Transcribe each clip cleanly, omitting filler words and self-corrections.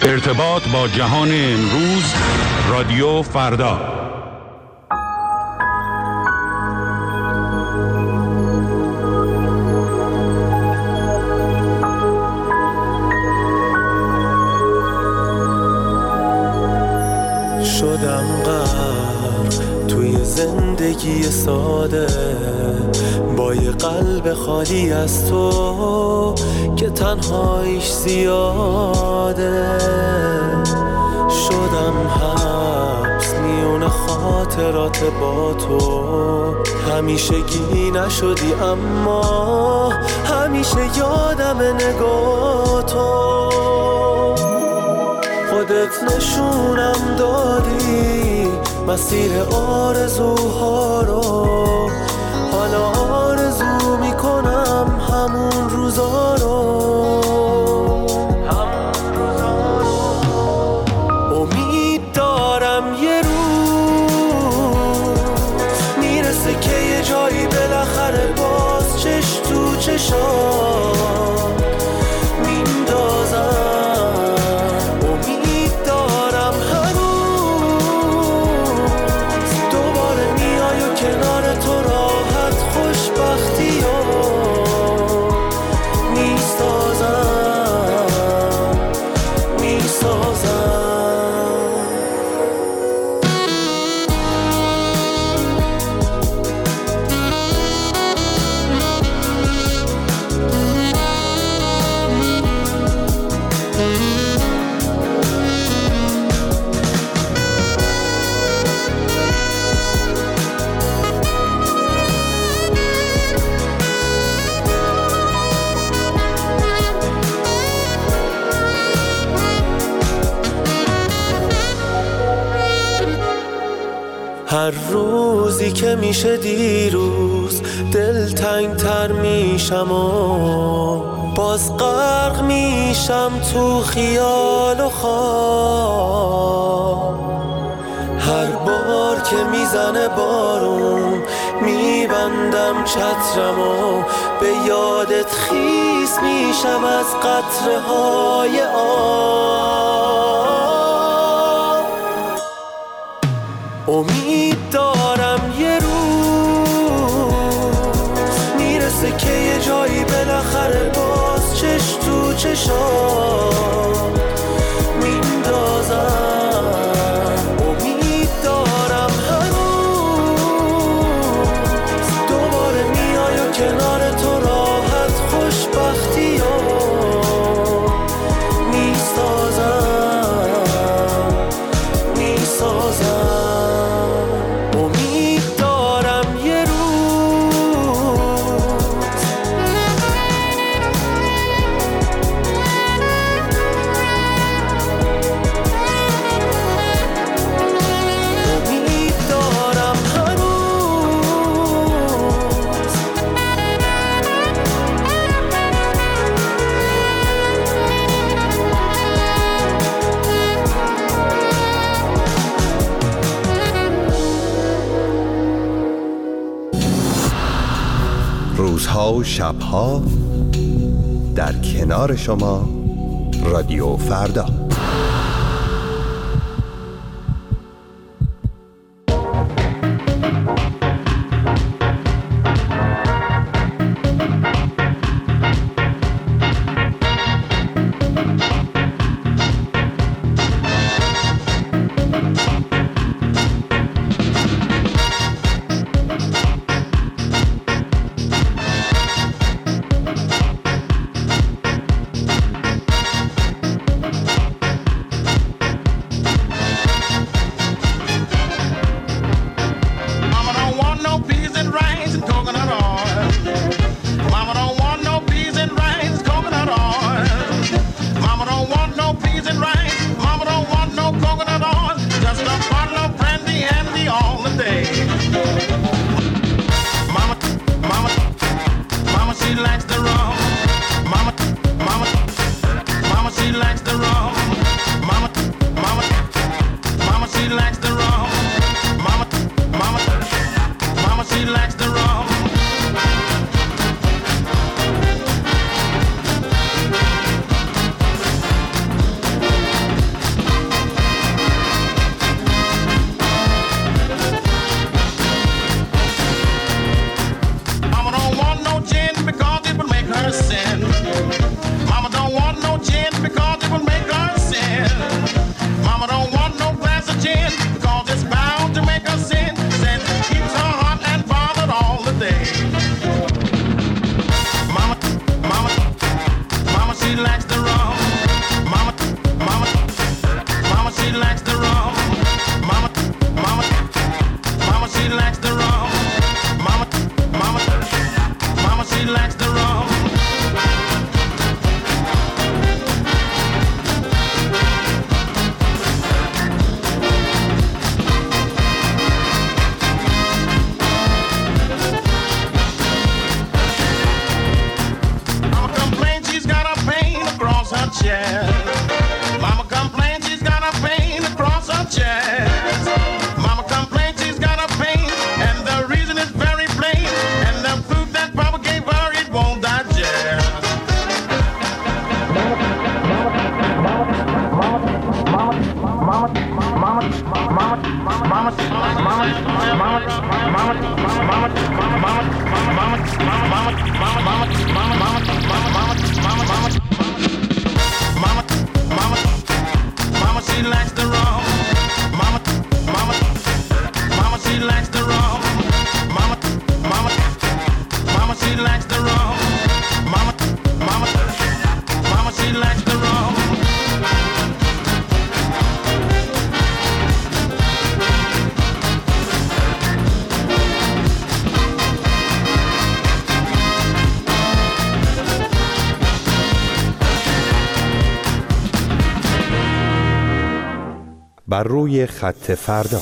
ارتباط با جهان امروز، رادیو فردا. شدم غرق توی زندگی ساده، با یه قلب خالی از تو که تنهاییش زیاده. شدم حبس میون خاطرات با تو، همیشگی نشدی اما همیشه یادم نگاه تو. خودت نشونم دادی مسیر آرزوها رو، حالا آرزو میکنم همون روزا رو. امید دارم یه روز میرسه که یه جایی بالاخره باز چش تو چشام میندازم. هر روزی که میشه دیروز دلتنگ تر میشم و باز غرق میشم تو خیال و خواب. هر بار که میزنه بارون میبندم چترم و به یادت خیس میشم از قطره های آب. امید دارم یه روز میرسه که یه جایی بالاخره باز چش تو چشام میندازم. امید دارم هنوز دوباره میای و کنار تو راحت خوشبختی و میسازم. روزها و شبها در کنار شما، رادیو فردا. She likes the rum. Mama, she likes the rum. Mama, she likes the rum. Mama, she likes the rum. بر روی خط فردا.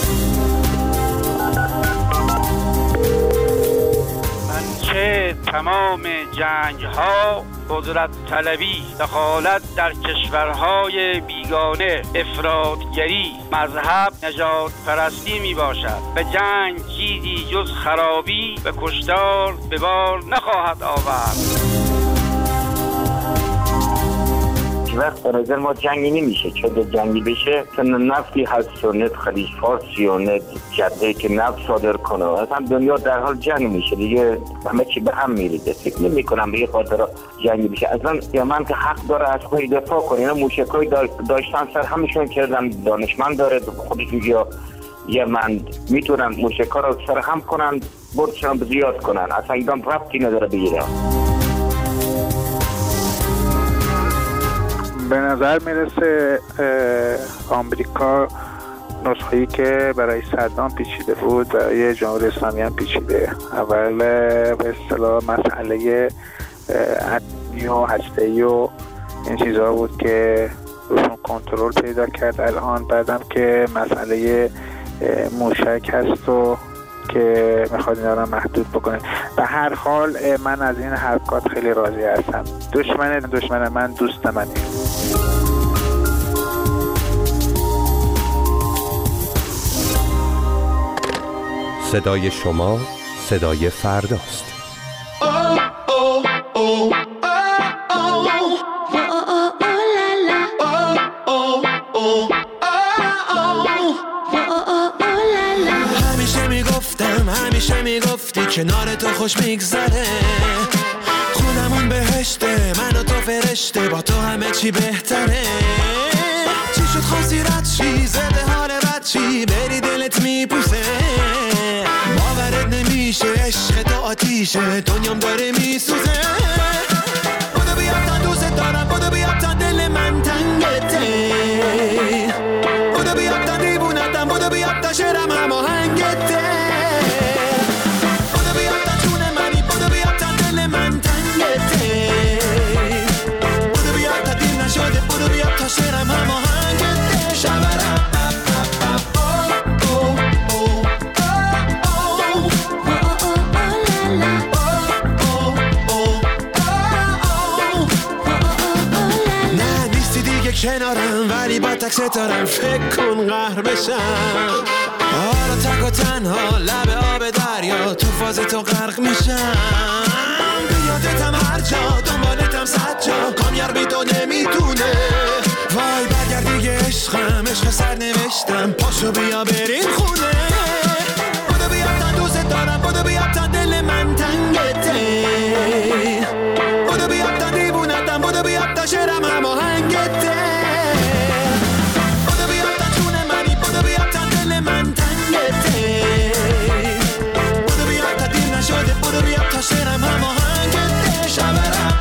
منچه تمام جنگ ها قدرت طلبی، دخالت در کشورهای بیگانه، افراطگری، مذهب، نژاد پرستی می باشد. به جنگ چیزی جز خرابی و کشتار به بار نخواهد آورد. وقت به نظر ما جنگی نمیشه، چون جنگی بشه نفتی هست و نه خلیج فارسی و نه جده که نفت صادر کنه، اصلا دنیا در حال جنگ میشه دیگه، همه چی به هم میریزه. فکر نمی کنم به یه خاطر جنگی بشه. اصلا یمن که حق داره از خودش دفاع کنه، اینا موشکای داشتن سر همشون کردن، دانشمند داره خودشون یا یمن میتونن موشکا رو سر هم کنن، بردشان زیاد کنن، اصلا ایدان ربطی نداره به ایران. به نظر میرسه آمریکا نسخه‌ای که برای صدام پیچیده بود برای جمهوری اسلامی هم پیچیده. اول به اصطلاح مسئله اتمی و هسته‌ای و این چیزها بود که روشون کنترل پیدا کرد. الان بعدم که مسئله موشک هست و که میخواد اینا رو محدود بکنه. به هر حال من از این حرکات خیلی راضی هستم. دشمن من دوست منه. صدای شما صدای فرداست. همیشه میگفتی کنار تو خوش میگذره، خونمون بهشته، من و تو فرشته، با تو همه چی بهتره. چی شد خواستی رد شی، زده حال رد شی، بری دلت میپوسه، باورت نمیشه، عشق تو آتیشه، دنیام داره میسوزه. بودو بیا تا دوست دارم، بودو بیا تا دل من تنگته، بودو بیا تا دیوونتم، بودو بیا تا شعرم هماهنگته، بودو بیا تا جون منی، بودو بیا تا دل من تنگته، بودو بیا تا دیر نشده، بودو بیا تا شعرم هماهنگته. شبرم کنارم ولی با تک ستارم، فکر کن قهر بشم. حالا تک و تنها لب آب دریا، تو فاز تو غرق میشم. بیادتم هر جا، دنبالتم صد جا، کامیار بی تو نمیتونه. وای برگرد دیگه عشقم، عشق سر نوشتم، پاشو بیا بریم خونه. بودو بیا تا دوست دارم، بودو بیا تا دل من تنگته، بودو بیا تا دیوونتم، بودو بیا تا شعرم هماهنگته، بودو بیا تا جون منی، بودو بیا تا دل من تنگته، بودو بیا تا دیر نشده، بودو بیا تا شعرم هماهنگته. شبرم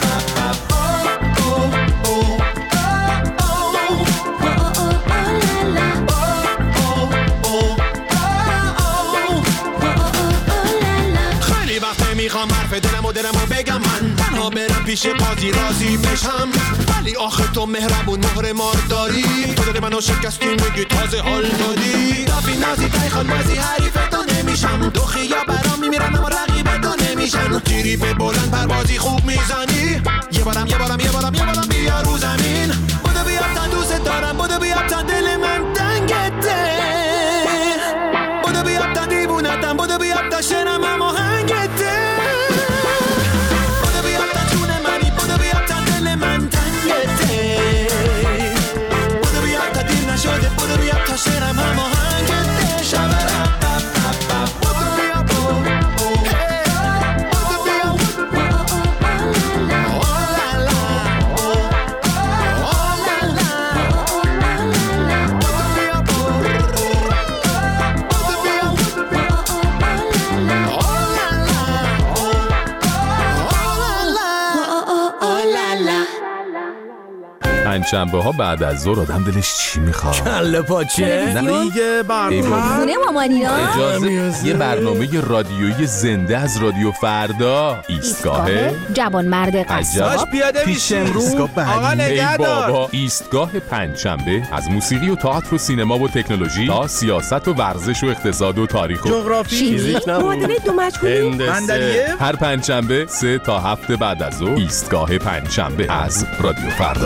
میخوام حرف دلمو بگم، من تنها برم پیش قاضی راضی بشم، ولی آخه تو مهربون مهر مار داری، تو دل منو شکستی میگی تازه حال دادی. دافی نازی تایخان بازی حریف تو نمیشم، دو خیا برام میمیرن اما رقیب تو نمیشن. تیری به بلند پروازی خوب میزنی، یه بارم بیا رو زمین. بودو بیا تا دوست دارم، بودو بیا تا دل من تنگته، بودو بیا تا دیوونتم، بودو بیا تا شعرم هماهنگته، بودو بیا تا جون منی، بودو بیا تا دل من تنگته، بودو بیا تا دیر نشده، پنجشنبه ها بعد از ظهر آدم دلش چی میخواد؟ کله پاچه دیگه برنامه خونه مامانینا. اجازه یه برنامه رادیویی زنده از رادیو فردا. ایستگاه جوانمرد قصاب پیاده میشیم رو آقا نگهدار. بابا ایستگاه پنجشنبه از موسیقی و تئاتر و سینما و تکنولوژی تا سیاست و ورزش و اقتصاد و تاریخ و جغرافی فیزیک معادله دو مجهولی. صندلیه هر پنجشنبه 3 تا 7 بعد از ظهر. ایستگاه پنجشنبه از رادیو فردا.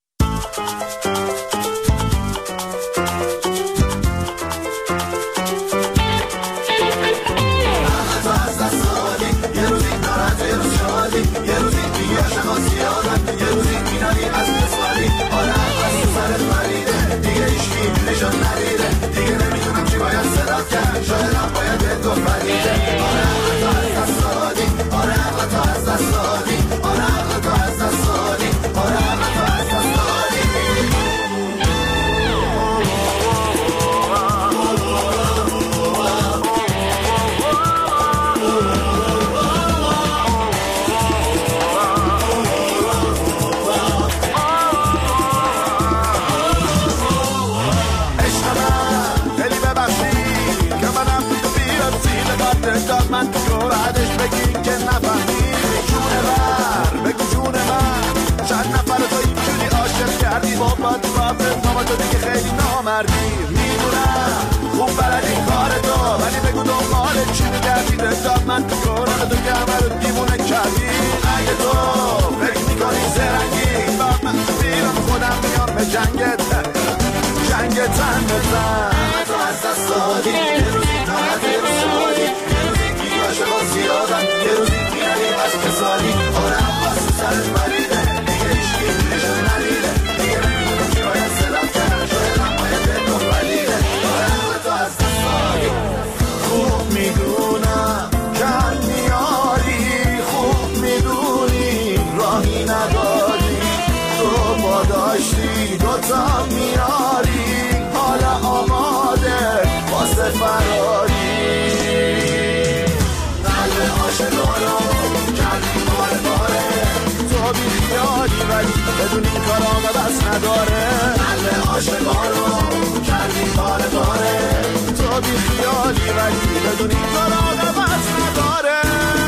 من کارم تو کمر دیوونه کردی. اگه تو فکر میکنی زرنگی من میرم خودم میام به جنگت تن بزن. تو از دست دادی یه روزی طاقت یه روز شادی یه روزی بیاشه با زیادم یه روزی میرنی از کسادی. آرم باز تو سرت مریده دیگه ایشکی نشون ندیده دیگه نمیدونم چی باید صدام کرد شایدم باید به تو ولیده. آرم تو از دست دادی خوب میدونم کم میاری خوب میدونی راهی نداری تو با داشتی دوتا میاری حالا آماده واسه فراری. قلب عاشقانو کردی باره باره تو بی خیالی ولی بدون این کار آقا بس نداره. قلب عاشقانو کردی باره باره تو بی خیالی ولی بدون این کار آقا بس نداره.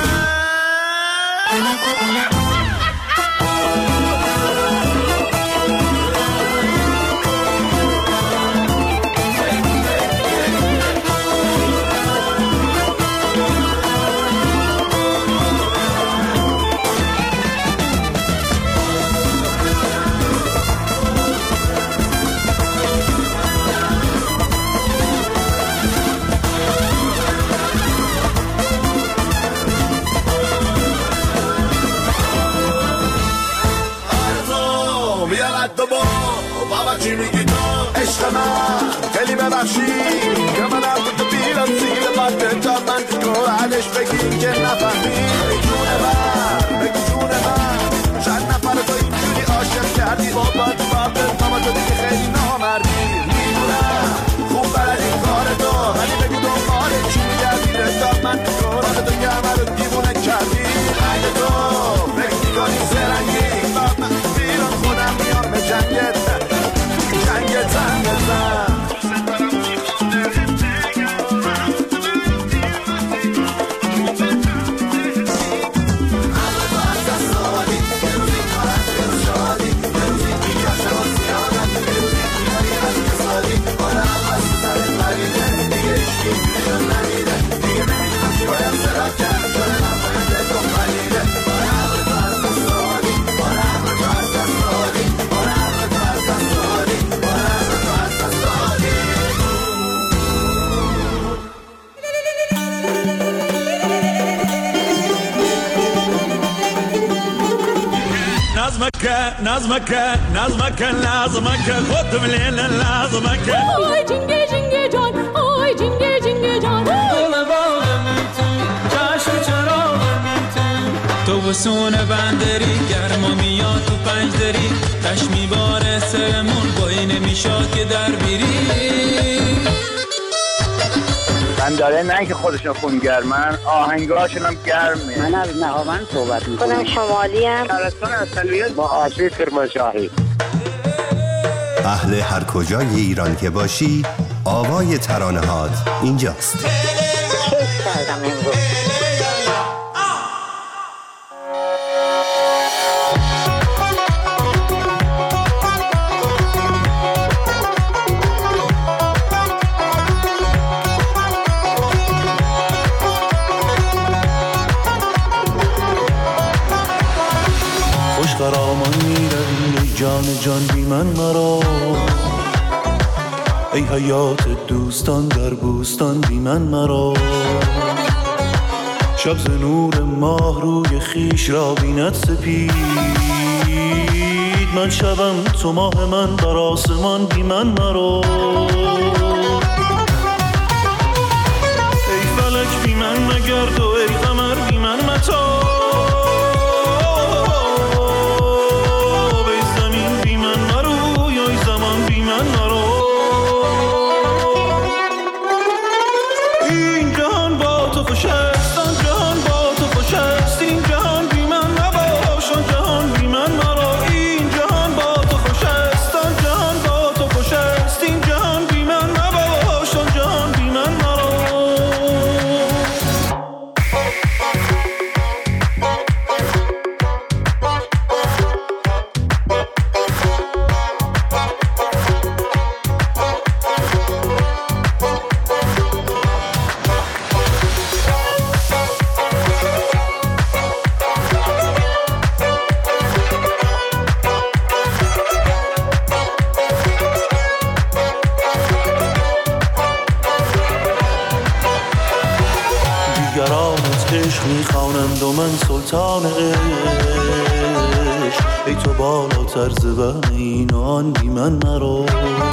چی میگی تو عشق من خیلی ببخشی که من از تو بیرم زیر بطه تا من تو بعدش بگی که نفهمی. جون من بگو جون من چند نفر تو اینجوری عاشق کردی بابا تو بابت ماما تو دیگه خیلی نامردی. میدونم خوب بلدی کار تو ولی بگو دنبال چی میگردی رسا من تو راه تو گمه رو دیوونه کردی. اگه تو فکر میکنی زرنگی من بیرون خودم میام به جنگت تن بزن. نظمك لازمك خد من لازمك. آی جنگه جنگه جان آی جنگه جنگه جان دل باغم تو چشم چراغم تو وسون بندری گرما میاد تو پنجدری تش میباره سرمون بایی نمیشاد که در بیری. من داره نه که خودشون خونگرمن آهنگاشون هم گرمه. من از نهاوند صحبت میکنم. خودم شمالی ام. شهرستان اصلیت با آسیب کرمانشاهی. اهل هر کجای ایران که باشی، آوای ترانه‌هات اینجاست. جان بی من مرا، ای حیات دوستان در بوستان بی من مرا. شب ز نور ماه روی خیش را بیند سپید، من شبم تو ماه من بر آسمان بی من مرا. ای فلک بی من مگرد و ای قمر بی من متا، میخوانند و من سلطان عشق، ای تو بالاتر ز وهم این و آن بی من مرا.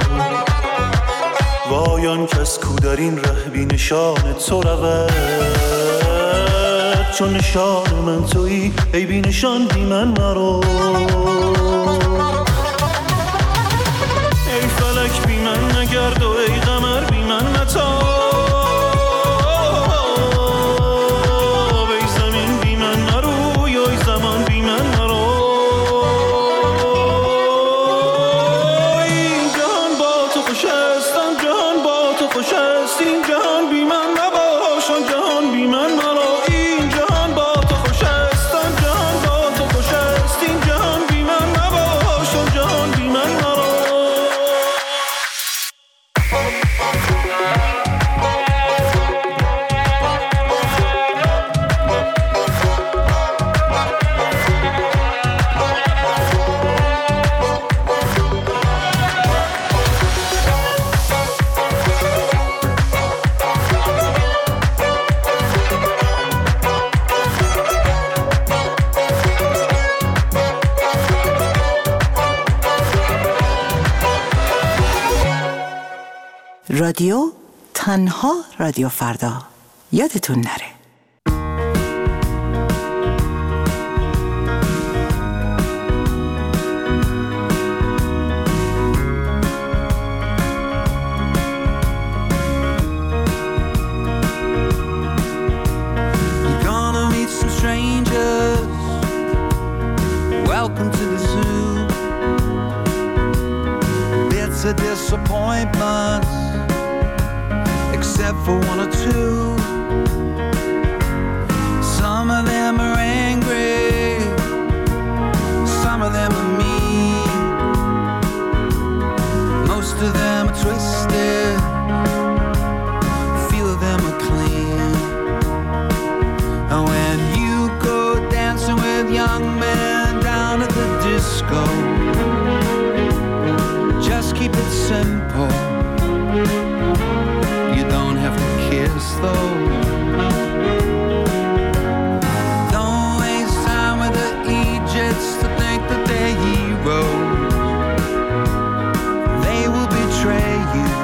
وای آن کس کو در این ره بی نشان تو رود، چون نشان من تویی ای بی نشان بی من مرا. ای فلک بی من نگرد و ای قمر بی من متا، رادیو تنها رادیو فردا، یادتون نره. Disappointments, except for one or two. Some of them are angry, some of them are mean, most of them are twisted, few of them are clean. And when you go dancing with young men down at the disco, just keep it simple. You don't have to kiss though. Don't waste time with the Egypts to think that they're heroes. They will betray you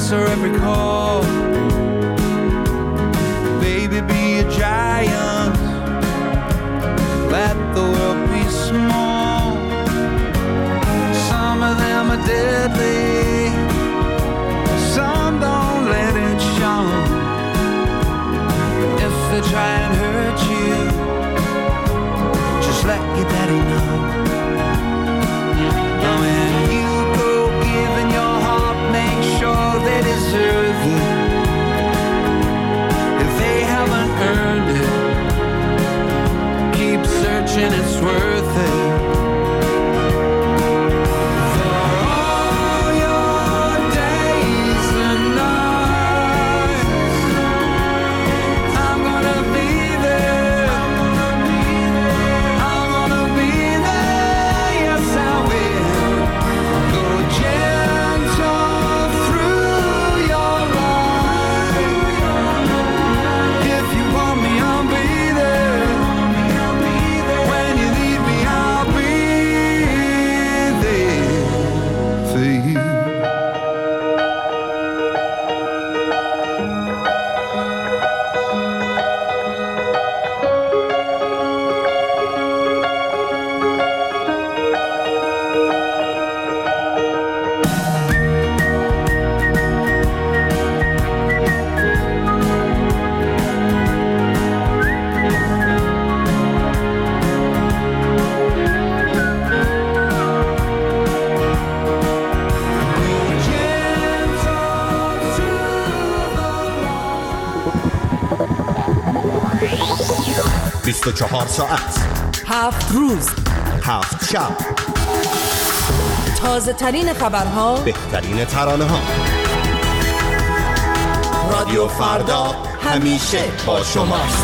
answer every call. Baby, be a giant. Let the world be small. Some of them are deadly. Some don't let it show. If they try and hurt you, just let your daddy know. When you go giving your heart, make sure they deserve it. If they haven't earned it, keep searching, it's worth it. ساعت 7 روز 7 شب تازه ترین خبرها بهترین ترانه ها رادیو فردا همیشه با شماست.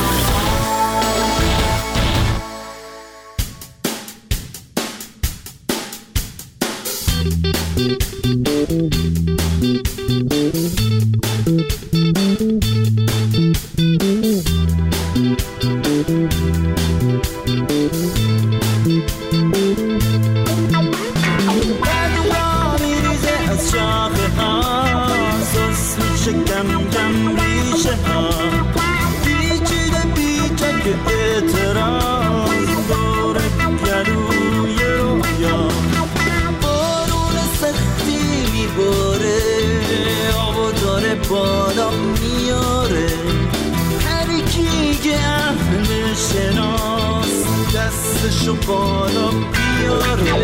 بالا میاره هر کی که اهل شناس دستشو بالا بیاره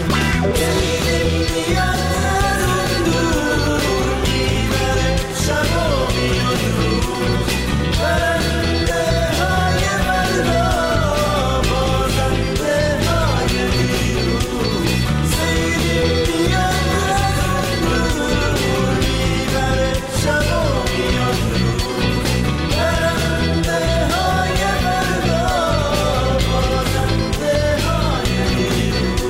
میاد از دور میبره شب و میاد روز برنده های مردا بازنده های دیروز سیدی میاد از دور میبره شب و میاد روز برنده های مردا بازنده های دیروز.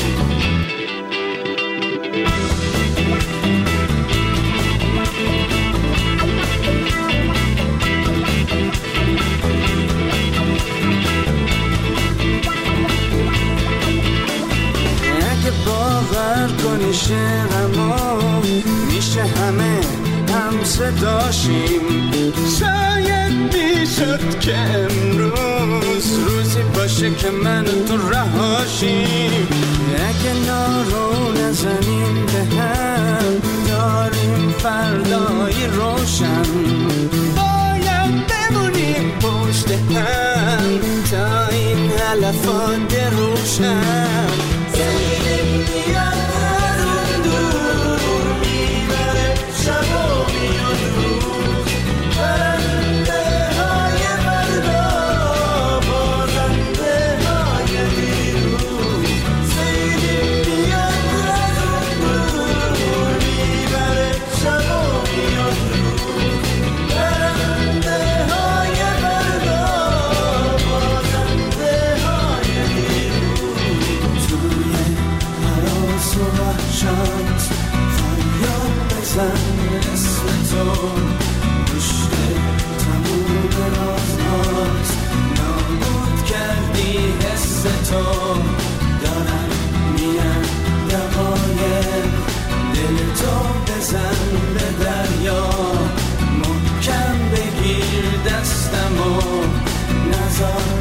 اگه باور کنی شعرما میشه همه هم صداشیم شاید میشد که امروز روزی باشه که من تو رهاشیم اگه نارو نزنیم به هم داریم فردایی روشن باید بمونیم پشت هم تا این علفات روشن زمین میاد از اون دور میبره شب و میاد روز برنده های مردا بازنده های دیروز زمین میاد از اون دور میبره شب و میاد روز برنده های مردا بازنده های دیروز توی حراس بیا محکم بگیر دستمو نزار